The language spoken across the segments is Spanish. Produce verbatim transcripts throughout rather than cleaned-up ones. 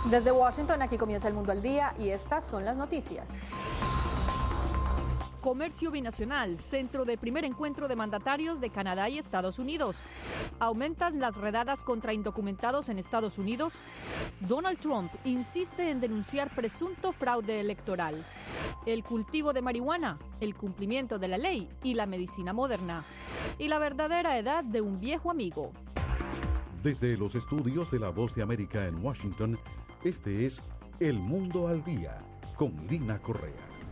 Desde Washington, aquí comienza El Mundo al Día y estas son las noticias. Comercio binacional, centro de primer encuentro de mandatarios de Canadá y Estados Unidos. Aumentan las redadas contra indocumentados en Estados Unidos. Donald Trump insiste en denunciar presunto fraude electoral. El cultivo de marihuana, el cumplimiento de la ley y la medicina moderna. Y la verdadera edad de un viejo amigo. Desde los estudios de La Voz de América en Washington, este es El Mundo al Día, con Lina Correa.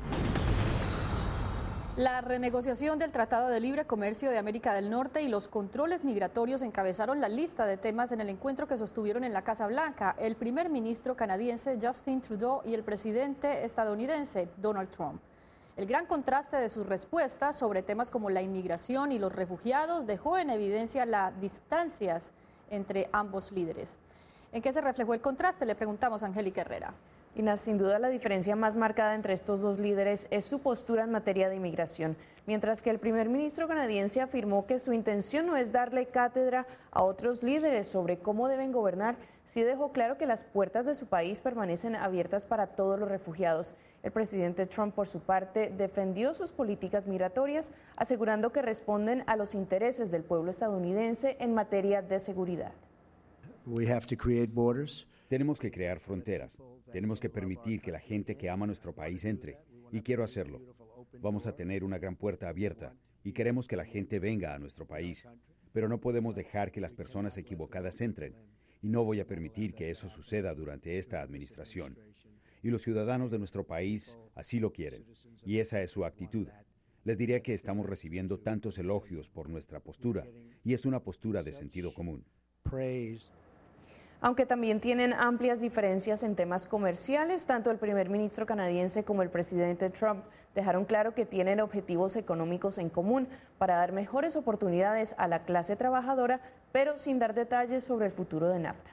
La renegociación del Tratado de Libre Comercio de América del Norte y los controles migratorios encabezaron la lista de temas en el encuentro que sostuvieron en la Casa Blanca el primer ministro canadiense Justin Trudeau y el presidente estadounidense Donald Trump. El gran contraste de sus respuestas sobre temas como la inmigración y los refugiados dejó en evidencia las distancias entre ambos líderes. ¿En qué se reflejó el contraste? Le preguntamos a Angélica Herrera. Ina, sin duda la diferencia más marcada entre estos dos líderes es su postura en materia de inmigración. Mientras que el primer ministro canadiense afirmó que su intención no es darle cátedra a otros líderes sobre cómo deben gobernar, sí dejó claro que las puertas de su país permanecen abiertas para todos los refugiados. El presidente Trump, por su parte, defendió sus políticas migratorias, asegurando que responden a los intereses del pueblo estadounidense en materia de seguridad. We have to create borders. Tenemos que crear fronteras. Tenemos que permitir que la gente que ama nuestro país entre. Y quiero hacerlo. Vamos a tener una gran puerta abierta y queremos que la gente venga a nuestro país. Pero no podemos dejar que las personas equivocadas entren. Y no voy a permitir que eso suceda durante esta administración. Y los ciudadanos de nuestro país así lo quieren. Y esa es su actitud. Les diría que estamos recibiendo tantos elogios por nuestra postura. Y es una postura de sentido común. Praise. Aunque también tienen amplias diferencias en temas comerciales, tanto el primer ministro canadiense como el presidente Trump dejaron claro que tienen objetivos económicos en común para dar mejores oportunidades a la clase trabajadora, pero sin dar detalles sobre el futuro de NAFTA.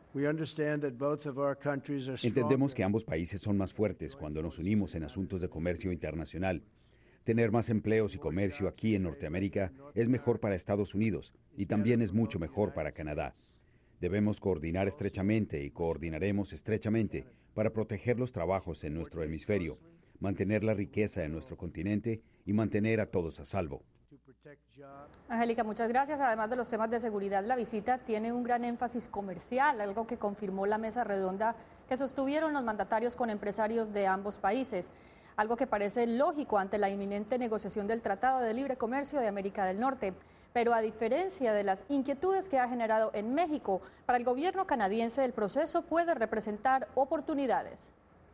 Entendemos que ambos países son más fuertes cuando nos unimos en asuntos de comercio internacional. Tener más empleos y comercio aquí en Norteamérica es mejor para Estados Unidos y también es mucho mejor para Canadá. Debemos coordinar estrechamente y coordinaremos estrechamente para proteger los trabajos en nuestro hemisferio, mantener la riqueza en nuestro continente y mantener a todos a salvo. Angélica, muchas gracias. Además de los temas de seguridad, la visita tiene un gran énfasis comercial, algo que confirmó la mesa redonda que sostuvieron los mandatarios con empresarios de ambos países. Algo que parece lógico ante la inminente negociación del Tratado de Libre Comercio de América del Norte. Pero a diferencia de las inquietudes que ha generado en México, para el gobierno canadiense el proceso puede representar oportunidades.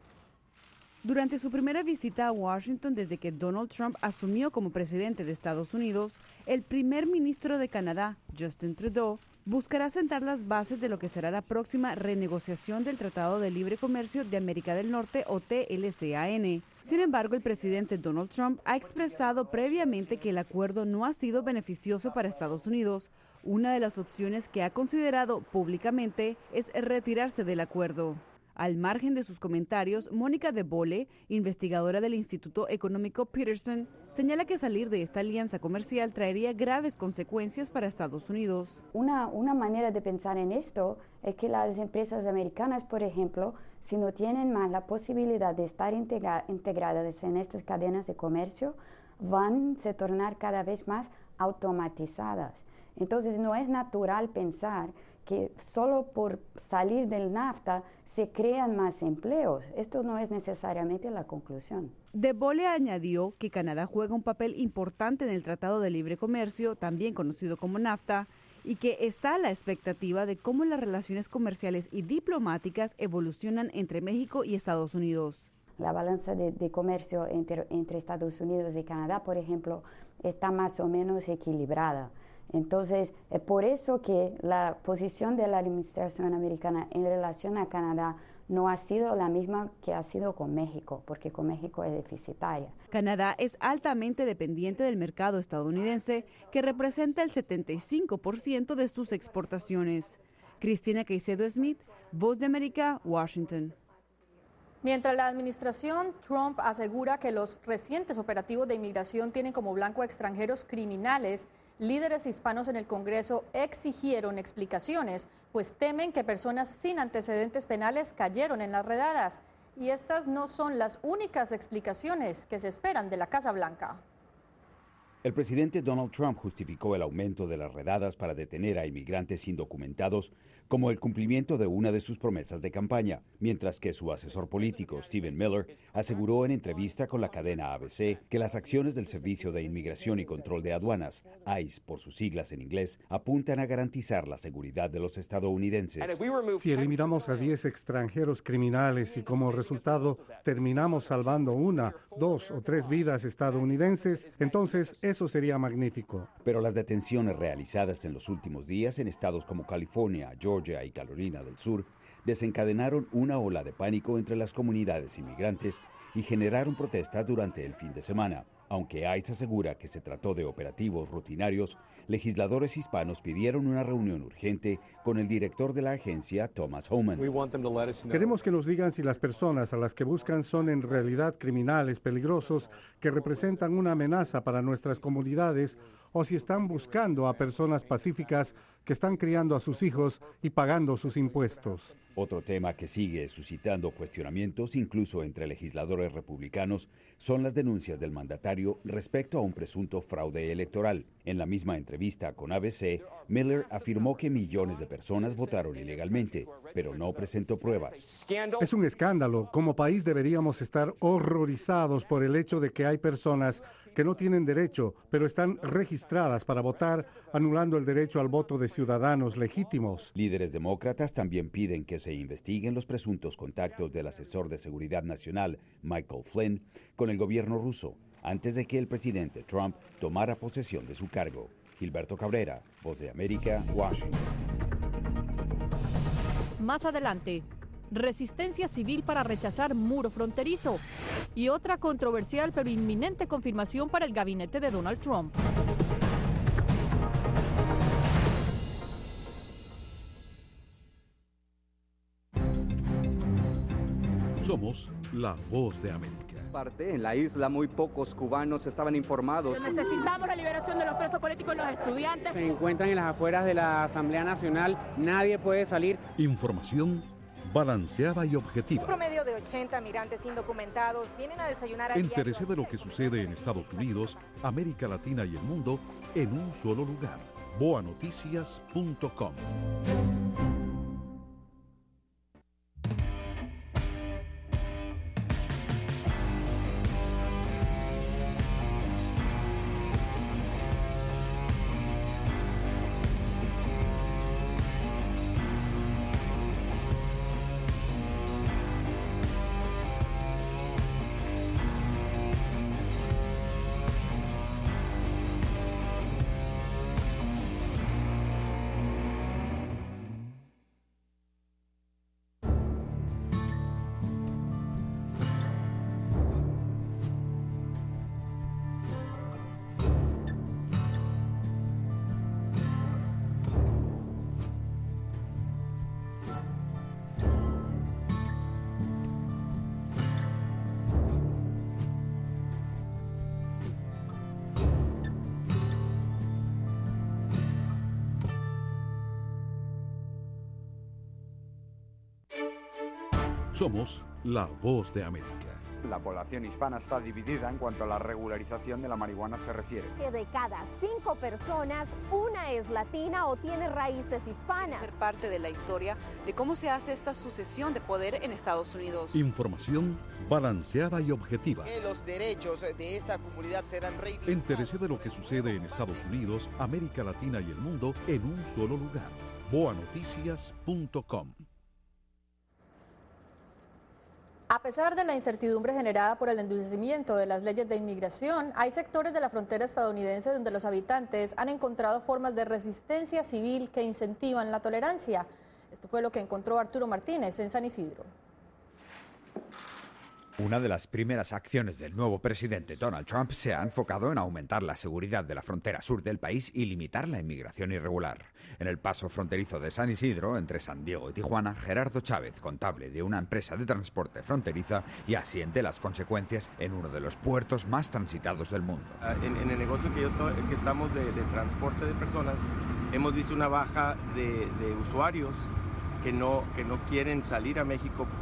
Durante su primera visita a Washington desde que Donald Trump asumió como presidente de Estados Unidos, el primer ministro de Canadá, Justin Trudeau, buscará sentar las bases de lo que será la próxima renegociación del Tratado de Libre Comercio de América del Norte o T L C A N. Sin embargo, el presidente Donald Trump ha expresado previamente que el acuerdo no ha sido beneficioso para Estados Unidos. Una de las opciones que ha considerado públicamente es retirarse del acuerdo. Al margen de sus comentarios, Mónica de Bolle, investigadora del Instituto Económico Peterson, señala que salir de esta alianza comercial traería graves consecuencias para Estados Unidos. Una, una manera de pensar en esto es que las empresas americanas, por ejemplo, si no tienen más la posibilidad de estar integra, integradas en estas cadenas de comercio, van a se tornar cada vez más automatizadas. Entonces no es natural pensar que solo por salir del NAFTA se crean más empleos. Esto no es necesariamente la conclusión. De Bolle añadió que Canadá juega un papel importante en el Tratado de Libre Comercio, también conocido como NAFTA, y que está a la expectativa de cómo las relaciones comerciales y diplomáticas evolucionan entre México y Estados Unidos. La balanza de, de comercio entre, entre Estados Unidos y Canadá, por ejemplo, está más o menos equilibrada. Entonces, es por eso que la posición de la administración americana en relación a Canadá no ha sido la misma que ha sido con México, porque con México es deficitaria. Canadá es altamente dependiente del mercado estadounidense, que representa el setenta y cinco por ciento de sus exportaciones. Cristina Caicedo Smith, Voz de América, Washington. Mientras la administración Trump asegura que los recientes operativos de inmigración tienen como blanco a extranjeros criminales, Líderes hispanos en el Congreso exigieron explicaciones, pues temen que personas sin antecedentes penales cayeron en las redadas. Y estas no son las únicas explicaciones que se esperan de la Casa Blanca. El presidente Donald Trump justificó el aumento de las redadas para detener a inmigrantes indocumentados como el cumplimiento de una de sus promesas de campaña, mientras que su asesor político, Stephen Miller, aseguró en entrevista con la cadena A B C que las acciones del Servicio de Inmigración y Control de Aduanas, ICE por sus siglas en inglés, apuntan a garantizar la seguridad de los estadounidenses. Si eliminamos a diez extranjeros criminales y como resultado terminamos salvando una, dos o tres vidas estadounidenses, entonces eso sería magnífico. Pero las detenciones realizadas en los últimos días en estados como California, Georgia y Carolina del Sur desencadenaron una ola de pánico entre las comunidades inmigrantes y generaron protestas durante el fin de semana. Aunque ICE asegura que se trató de operativos rutinarios, legisladores hispanos pidieron una reunión urgente con el director de la agencia, Thomas Homan. Queremos que nos digan si las personas a las que buscan son en realidad criminales peligrosos que representan una amenaza para nuestras comunidades o si están buscando a personas pacíficas que están criando a sus hijos y pagando sus impuestos. Otro tema que sigue suscitando cuestionamientos, incluso entre legisladores republicanos, son las denuncias del mandatario respecto a un presunto fraude electoral. En la misma entrevista con A B C, Miller afirmó que millones de personas votaron ilegalmente, pero no presentó pruebas. Es un escándalo. Como país deberíamos estar horrorizados por el hecho de que hay personas que no tienen derecho, pero están registradas para votar, anulando el derecho al voto de ciudadanos legítimos. Líderes demócratas también piden que se investiguen los presuntos contactos del asesor de seguridad nacional, Michael Flynn, con el gobierno ruso, antes de que el presidente Trump tomara posesión de su cargo. Gilberto Cabrera, Voz de América, Washington. Más adelante, resistencia civil para rechazar muro fronterizo y otra controversial pero inminente confirmación para el gabinete de Donald Trump. Somos la Voz de América. En la isla muy pocos cubanos estaban informados. Necesitamos la liberación de los presos políticos y los estudiantes. Se encuentran en las afueras de la Asamblea Nacional, nadie puede salir. Información balanceada y objetiva. Un promedio de ochenta migrantes indocumentados vienen a desayunar a Entérese de lo que sucede en Estados Unidos, América Latina y el mundo en un solo lugar. boa noticias punto com. Somos la Voz de América. La población hispana está dividida en cuanto a la regularización de la marihuana se refiere. Que de cada cinco personas, una es latina o tiene raíces hispanas. Ser parte de la historia de cómo se hace esta sucesión de poder en Estados Unidos. Información balanceada y objetiva. Que los derechos de esta comunidad serán reivindicados. Entérese de lo que sucede en Estados Unidos, América Latina y el mundo en un solo lugar. boa noticias punto com. A pesar de la incertidumbre generada por el endurecimiento de las leyes de inmigración, hay sectores de la frontera estadounidense donde los habitantes han encontrado formas de resistencia civil que incentivan la tolerancia. Esto fue lo que encontró Arturo Martínez en San Isidro. Una de las primeras acciones del nuevo presidente Donald Trump se ha enfocado en aumentar la seguridad de la frontera sur del país y limitar la inmigración irregular. En el paso fronterizo de San Isidro, entre San Diego y Tijuana, Gerardo Chávez, contable de una empresa de transporte fronteriza, ya siente las consecuencias en uno de los puertos más transitados del mundo. En, en el negocio que, yo, que estamos de, de transporte de personas, hemos visto una baja de, de usuarios que no, que no quieren salir a México